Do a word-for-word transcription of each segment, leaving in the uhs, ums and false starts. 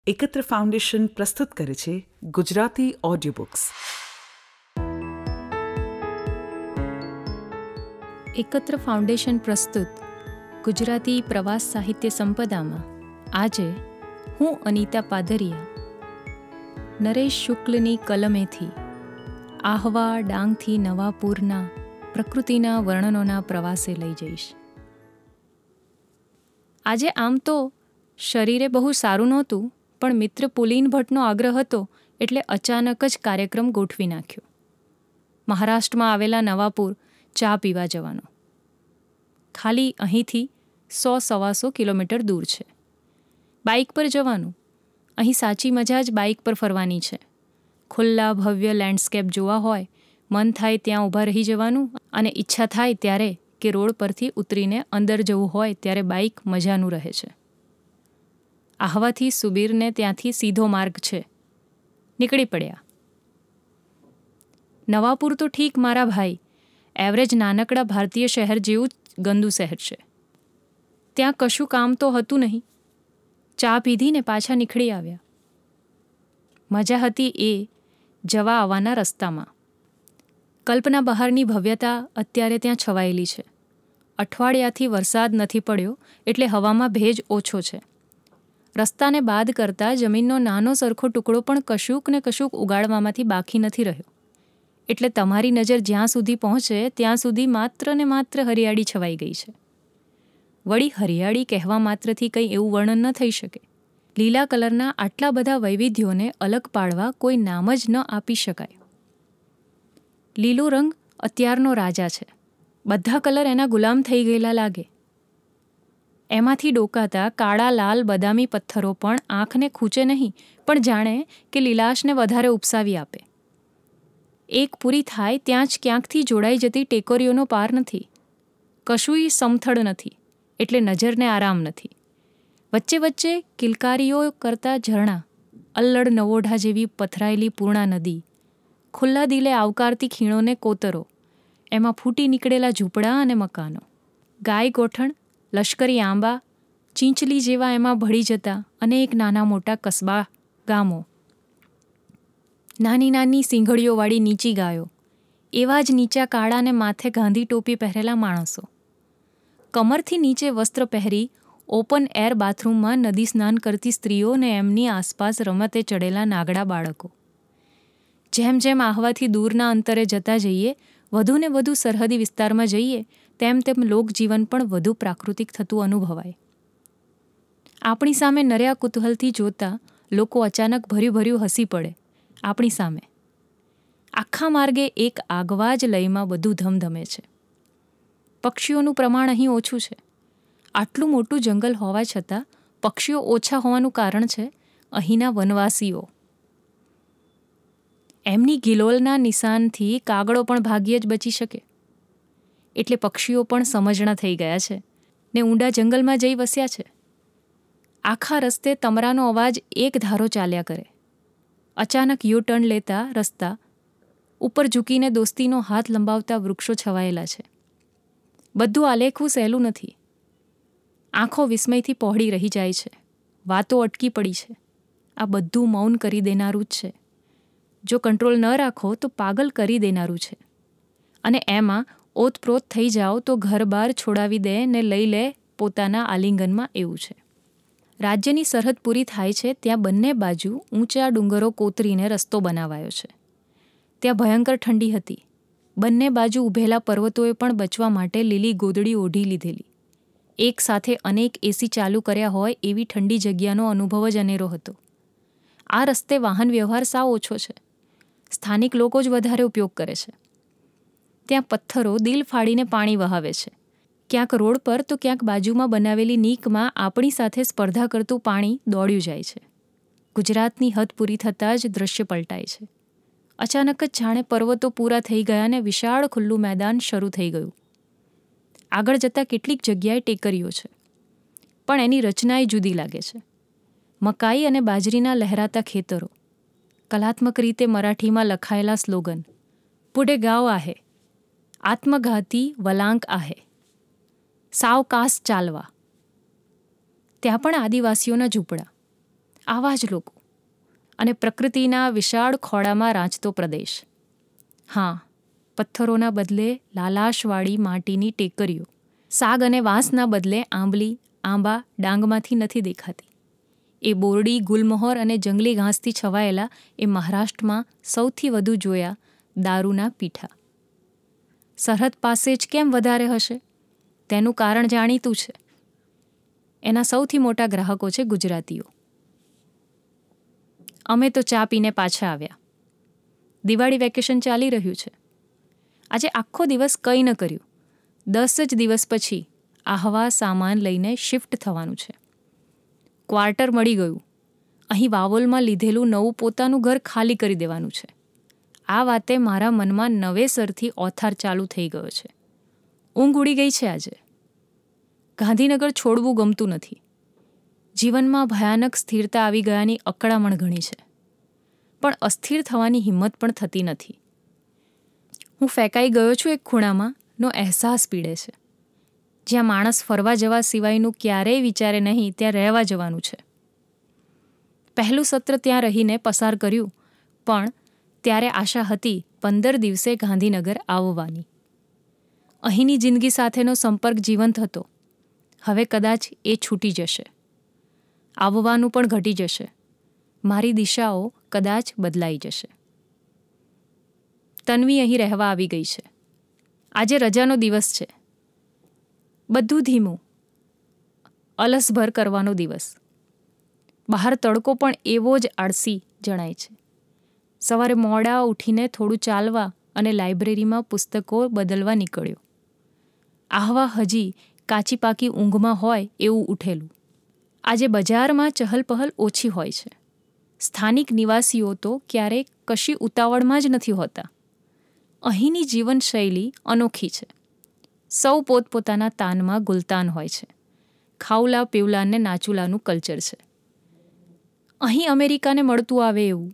એકત્ર ફાઉન્ડેશન પ્રસ્તુત કરે છે Gujarati audio books. Ekatra foundation પ્રસ્તુત ગુજરાતી પ્રવાસ સાહિત્ય સંપદામાં આજે હું અનિતા પાદરિયા નરેશ શુક્લની કલમેથી આહવા ડાંગથી નવાપુરના પ્રકૃતિના વર્ણનોના પ્રવાસે લઈ જઈશ. આજે આમ તો શરીરે બહુ સારું નહોતું, પણ મિત્ર પુલીન ભટ્ટનો આગ્રહ હતો એટલે અચાનક જ કાર્યક્રમ ગોઠવી નાખ્યો. મહારાષ્ટ્રમાં આવેલા નવાપુર ચા પીવા જવાનો. ખાલી અહીંથી સો સવાસો કિલોમીટર દૂર છે. બાઇક પર જવાનું. અહીં સાચી મજા જ બાઇક પર ફરવાની છે. ખુલ્લા ભવ્ય લેન્ડસ્કેપ જોવા હોય, મન થાય ત્યાં ઊભા રહી જવાનું, અને ઈચ્છા થાય ત્યારે કે રોડ પરથી ઉતરીને અંદર જવું હોય ત્યારે બાઇક મજાનું રહે છે. આહવાથી સુબીરને ત્યાંથી સીધો માર્ગ છે. નીકળી પડ્યા. નવાપુર તો ઠીક મારા ભાઈ, એવરેજ નાનકડા ભારતીય શહેર જેવું જ ગંદુ શહેર છે. ત્યાં કશું કામ તો હતું નહીં. ચા પીધીને પાછા નીકળી આવ્યા. મજા હતી એ જવા આવવાના રસ્તામાં. કલ્પના બહારની ભવ્યતા અત્યારે ત્યાં છવાયેલી છે. અઠવાડિયાથી વરસાદ નથી પડ્યો એટલે હવામાં ભેજ ઓછો છે. રસ્તાને બાદ કરતાં જમીનનો નાનો સરખો ટુકડો પણ કશુંક ને કશુંક ઉગાડવામાંથી બાકી નથી રહ્યો. એટલે તમારી નજર જ્યાં સુધી પહોંચે ત્યાં સુધી માત્ર ને માત્ર હરિયાળી છવાઈ ગઈ છે. વળી હરિયાળી કહેવા માત્રથી કંઈ એવું વર્ણન ન થઈ શકે. લીલા કલરના આટલા બધા વૈવિધ્યોને અલગ પાડવા કોઈ નામ જ ન આપી શકાય. લીલો રંગ અત્યારનો રાજા છે. બધા કલર એના ગુલામ થઈ ગયેલા લાગે. એમાંથી ડોકાતા કાળા લાલ બદામી પથ્થરો પણ આંખને ખૂંચે નહીં, પણ જાણે કે લીલાશને વધારે ઉપસાવી આપે. એક પૂરી થાય ત્યાં જ ક્યાંકથી જોડાઈ જતી ટેકોરીઓનો પાર નથી. કશુંય સમથળ નથી, એટલે નજરને આરામ નથી. વચ્ચે વચ્ચે કિલકારીઓ કરતા ઝરણા, અલ્લડ નવોઢા જેવી પથરાયેલી પૂર્ણા નદી, ખુલ્લા દિલે આવકારતી ખીણોને કોતરો, એમાં ફૂટી નીકળેલા ઝૂંપડા અને મકાનો, ગાય ગોઠણ, લશ્કરી આંબા, ચીંચલી જેવા એમાં ભળી જતા અનેક નાના મોટા કસ્બા, ગામો, નાની નાની સિંઘડીઓવાળી નીચી ગાયો, એવા જ નીચા કાળાને માથે ગાંધી ટોપી પહેરેલા માણસો, કમરથી નીચે વસ્ત્ર પહેરી ઓપન એર બાથરૂમમાં નદી સ્નાન કરતી સ્ત્રીઓ ને એમની આસપાસ રમતે ચડેલા નાગડા બાળકો. જેમ જેમ આહવાથી દૂરના અંતરે જતા જઈએ, વધુ ને વધુ સરહદી વિસ્તારમાં જઈએ, તેમ તેમ લોકજીવન પણ વધુ પ્રાકૃતિક થતું અનુભવાય. આપણી સામે નર્યા કુતૂહલથી જોતા લોકો અચાનક ભર્યું ભર્યું હસી પડે. આપણી સામે આખા માર્ગે એક આગવા જ લયમાં બધું ધમધમે છે. પક્ષીઓનું પ્રમાણ અહીં ઓછું છે. આટલું મોટું જંગલ હોવા છતાં પક્ષીઓ ઓછા હોવાનું કારણ છે અહીંના વનવાસીઓ. એમની ગિલોલના નિશાનથી કાગડો પણ ભાગ્યે જ બચી શકે. એટલે પક્ષીઓ પણ સમજણા થઈ ગયા છે ને ઊંડા જંગલમાં જઈ વસ્યા છે. આખા રસ્તે તમરાનો અવાજ એક ધારો ચાલ્યા કરે. અચાનક યુ ટર્ન લેતા રસ્તા ઉપર ઝૂકીને દોસ્તીનો હાથ લંબાવતા વૃક્ષો છવાયેલા છે. બધું આલેખવું સહેલું નથી. આંખો વિસ્મયથી પહોળી રહી જાય છે. વાતો અટકી પડી છે. આ બધું મૌન કરી દેનારું જ છે. જો કંટ્રોલ ન રાખો તો પાગલ કરી દેનારું છે. અને એમાં ઓતપ્રોત થઈ જાઓ તો ઘર બાર છોડાવી દે ને લઈ લે પોતાના આલિંગનમાં, એવું છે. રાજ્યની સરહદ પૂરી થાય છે ત્યાં બંને બાજુ ઊંચા ડુંગરો કોતરીને રસ્તો બનાવાયો છે. ત્યાં ભયંકર ઠંડી હતી. બંને બાજુ ઊભેલા પર્વતોએ પણ બચવા માટે લીલી ગોદડી ઓઢી લીધેલી. એક સાથે અનેક એસી ચાલુ કર્યા હોય એવી ઠંડી જગ્યાનો અનુભવ જ અનેરો હતો. આ રસ્તે વાહન વ્યવહાર સાવ ઓછો છે. સ્થાનિક લોકો જ વધારે ઉપયોગ કરે છે. ત્યાં પથ્થરો દિલ ફાડીને પાણી વહાવે છે. ક્યાંક રોડ પર તો ક્યાંક બાજુમાં બનાવેલી નીકમાં આપણી સાથે સ્પર્ધા કરતું પાણી દોડ્યું જાય છે. ગુજરાતની હદ પૂરી થતાં જ દ્રશ્ય પલટાય છે. અચાનક જ જાણે પર્વતો પૂરા થઈ ગયા ને વિશાળ ખુલ્લું મેદાન શરૂ થઈ ગયું. આગળ જતાં કેટલીક જગ્યાએ ટેકરીઓ છે, પણ એની રચનાએ જુદી લાગે છે. મકાઈ અને બાજરીના લહેરાતા ખેતરો, કલાત્મક રીતે મરાઠીમાં લખાયેલા સ્લોગન, પુઢે ગાવ આહે, આત્મઘાતી વલાંક આહે, સાવકાશ ચાલવા. ત્યાં પણ આદિવાસીઓના ઝૂંપડા. આવા જ લોકો અને પ્રકૃતિના વિશાળ ખોળામાં રાંચતો પ્રદેશ. હા, પથ્થરોના બદલે લાલાશવાળી માટીની ટેકરીઓ, સાગ અને વાંસના બદલે આંબલી, આંબા, ડાંગમાંથી નથી દેખાતી. એ બોરડી, ગુલમહોર અને જંગલી ઘાસથી છવાયેલા એ મહારાષ્ટ્રમાં સૌથી વધુ જોયા દારૂના પીઠા. સરહદ પાસે જ કેમ વધારે હશે? તેનું કારણ જાણીતું છે. એના સૌથી મોટા ગ્રાહકો છે ગુજરાતીઓ. અમે તો ચા પીને પાછા આવ્યા. દિવાળી વેકેશન ચાલી રહ્યું છે. આજે આખો દિવસ કંઈ ન કર્યું. દસ જ દિવસ પછી આહવા સામાન લઈને શિફ્ટ થવાનું છે. ક્વાર્ટર મળી ગયું. અહીં વાવોલમાં લીધેલું નવું પોતાનું ઘર ખાલી કરી દેવાનું છે. આ વાતે મારા મનમાં નવેસરથી ઓથાર ચાલુ થઈ ગયો છે. ઊંઘ ઉડી ગઈ છે આજે. ગાંધીનગર છોડવું ગમતું નથી. જીવનમાં ભયાનક સ્થિરતા આવી ગયાની અકળામણ ઘણી છે. પણ અસ્થિર થવાની હિંમત પણ થતી નથી. હું ફેંકાઈ ગયો છું એક ખૂણામાં નો અહેસાસ પીડે છે. જ્યાં માણસ ફરવા જવા સિવાયનું ક્યારેય વિચારે નહીં ત્યાં રહેવા જવાનું છે. પહેલું સત્ર ત્યાં રહીને પસાર કર્યું, પણ ત્યારે આશા હતી પંદર દિવસે ગાંધીનગર આવવાની. અહીંની જિંદગી સાથેનો સંપર્ક જીવંત હતો. હવે કદાચ એ છૂટી જશે. આવવાનું પણ ઘટી જશે. મારી દિશાઓ કદાચ બદલાઈ જશે. તન્વી અહીં રહેવા આવી ગઈ છે. આજે રજાનો દિવસ છે. બધું ધીમું, અલસભર કરવાનો દિવસ. બહાર તડકો પણ એવો જ આળસી જણાય છે. સવારે મોડા ઉઠીને થોડું ચાલવા અને લાઇબ્રેરીમાં પુસ્તકો બદલવા નીકળ્યો. આહવા હજી કાચી પાકી ઊંઘમાં હોય એવું ઉઠેલું. આજે બજારમાં ચહલપહલ ઓછી હોય છે. સ્થાનિક નિવાસીઓ તો ક્યારેક કશી ઉતાવળમાં જ નથી હોતા. અહીંની જીવનશૈલી અનોખી છે. સૌ પોતપોતાના તાનમાં ગુલતાન હોય છે. ખાઉલા પીવલાને નાચુલાનું કલ્ચર છે. અહીં અમેરિકાને મળતું આવે એવું.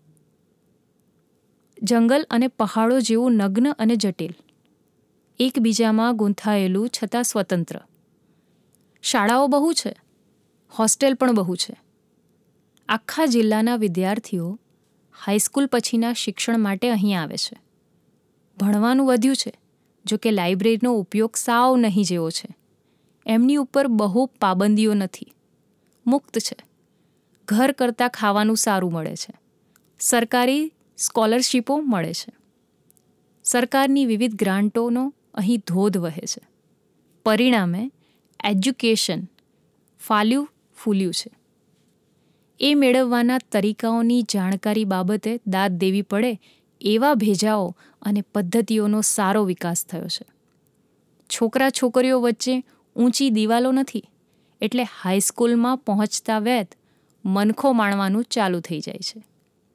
જંગલ અને પહાડો જેવું નગ્ન અને જટિલ. એકબીજામાં ગૂંથાયેલું છતાં સ્વતંત્ર. શાળાઓ બહુ છે. હોસ્ટેલ પણ બહુ છે. આખા જિલ્લાના વિદ્યાર્થીઓ હાઈસ્કૂલ પછીના શિક્ષણ માટે અહીં આવે છે. ભણવાનું વધ્યું છે. જો કે લાઇબ્રેરીનો ઉપયોગ સાવ નહીં જેવો છે. એમની ઉપર બહુ પાબંદીઓ નથી. મુક્ત છે. ઘર કરતાં ખાવાનું સારું મળે છે. સરકારી સ્કોલરશીપો મળે છે. સરકારની વિવિધ ગ્રાન્ટોનો અહીં ધોધ વહે છે. પરિણામે એજ્યુકેશન ફાલ્યું ફૂલ્યું છે. એ મેળવવાના તરીકાઓની જાણકારી બાબતે દાદ દેવી પડે એવા ભેજાઓ અને પદ્ધતિઓનો સારો વિકાસ થયો છે. છોકરા છોકરીઓ વચ્ચે ઊંચી દિવાલો નથી, એટલે હાઈસ્કૂલમાં પહોંચતા વેત મનખો માણવાનું ચાલુ થઈ જાય છે.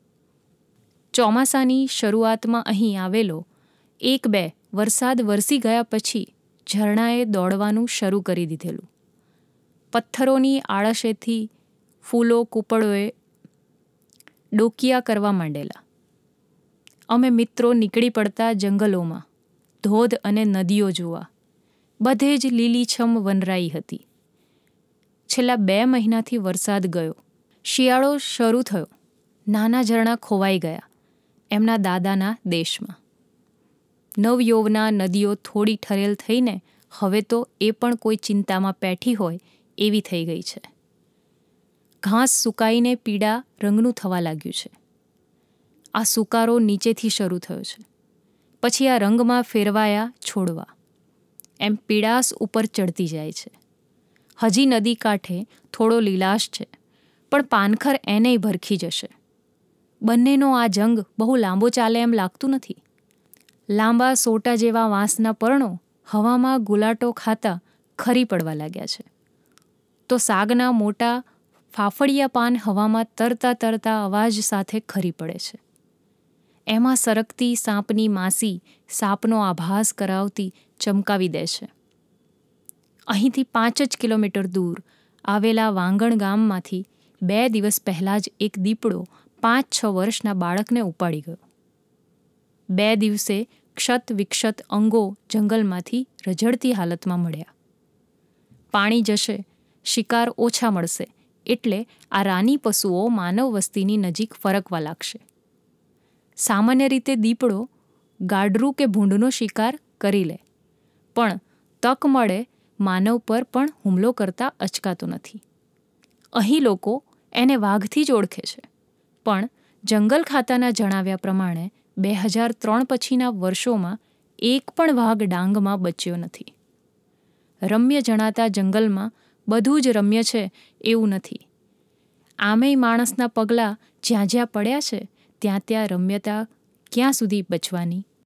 ચોમાસાની શરૂઆતમાં અહીં આવેલો એક બે વરસાદ વરસી ગયા પછી ઝરણાએ દોડવાનું શરૂ કરી દીધેલું. પથ્થરોની આળસેથી ફૂલો કૂપળોએ ડોકિયા કરવા માંડેલા. અમે મિત્રો નીકળી પડતા જંગલોમાં, ધોધ અને નદીઓ જોવા. બધે જ લીલીછમ વનરાઈ હતી. છેલ્લા બે મહિનાથી વરસાદ ગયો. શિયાળો શરૂ થયો. નાના ઝરણા ખોવાઈ ગયા એમના દાદાના દેશમાં. નવયૌવના નદીઓ થોડી ઠરેલ થઈને હવે તો એ પણ કોઈ ચિંતામાં પેઠી હોય એવી થઈ ગઈ છે. ઘાસ સુકાઈને પીળા રંગનું થવા લાગ્યું છે. આ સુકારો નીચેથી શરૂ થયો છે. પછી આ રંગમાં ફેરવાયા છોડવા. એમ પીળાશ ઉપર ચડતી જાય છે. હજી નદી કાંઠે થોડો લીલાશ છે, પણ પાનખર એનેય ભરખી જશે. બંનેનો આ જંગ બહુ લાંબો ચાલે એમ લાગતું નથી. લાંબા સોટા જેવા વાંસના પર્ણો હવામાં ગુલાટો ખાતા ખરી પડવા લાગ્યા છે. તો સાગના મોટા ફાફડિયા પાન હવામાં તરતા તરતા અવાજ સાથે ખરી પડે છે. એમાં સરકતી સાપની માસી સાપનો આભાસ કરાવતી ચમકાવી દે છે. અહીંથી પાંચ જ કિલોમીટર દૂર આવેલા વાંગણ ગામમાંથી બે દિવસ પહેલાં જ એક દીપડો પાંચ છ વર્ષના બાળકને ઉપાડી ગયો. બે દિવસે ક્ષત વિક્ષત અંગો જંગલમાંથી રઝળતી હાલતમાં મળ્યા. પાણી જશે, શિકાર ઓછા મળશે એટલે આ રાની પશુઓ માનવ વસ્તીની નજીક ફરકવા લાગશે. સામાન્ય રીતે દીપડો ગાડરું કે ભૂંડનો શિકાર કરી લે, પણ તક મળે માનવ પર પણ હુમલો કરતા અચકાતો નથી. અહીં લોકો એને વાઘથી જ ઓળખે છે, પણ જંગલ ખાતાના જણાવ્યા પ્રમાણે બે હજાર ત્રણ પછીના વર્ષોમાં એક પણ વાઘ ડાંગમાં બચ્યો નથી. રમ્ય જણાતા જંગલમાં બધું જ રમ્ય છે એવું નથી. આમેય માણસના પગલાં જ્યાં જ્યાં પડ્યા છે ત્યાં ત્યાં રમ્યતા ક્યાં સુધી બચવાની?